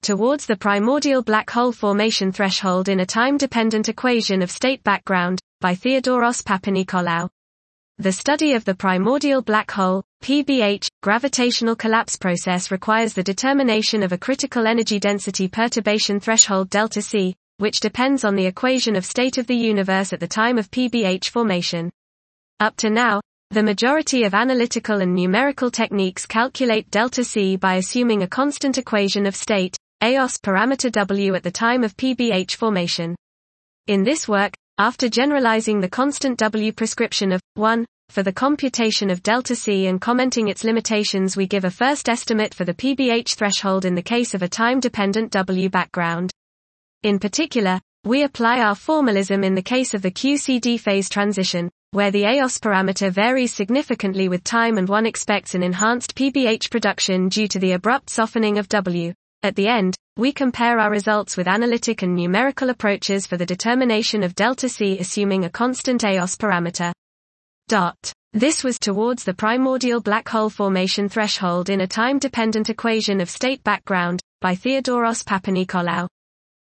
Towards the Primordial Black Hole Formation Threshold in a Time-Dependent Equation of State Background, by Theodoros Papanikolaou. The study of the primordial black hole, PBH, gravitational collapse process requires the determination of a critical energy density perturbation threshold delta C, which depends on the equation of state of the universe at the time of PBH formation. Up to now, the majority of analytical and numerical techniques calculate delta C by assuming a constant equation of state, EOS parameter W at the time of PBH formation. In this work, after generalizing the constant W prescription of 1 for the computation of delta C and commenting its limitations, we give a first estimate for the PBH threshold in the case of a time-dependent W background. In particular, we apply our formalism in the case of the QCD phase transition, where the EOS parameter varies significantly with time and one expects an enhanced PBH production due to the abrupt softening of W. At the end, we compare our results with analytic and numerical approaches for the determination of delta C assuming a constant EOS parameter. This was towards the primordial black hole formation threshold in a time-dependent equation of state background, by Theodoros Papanikolaou.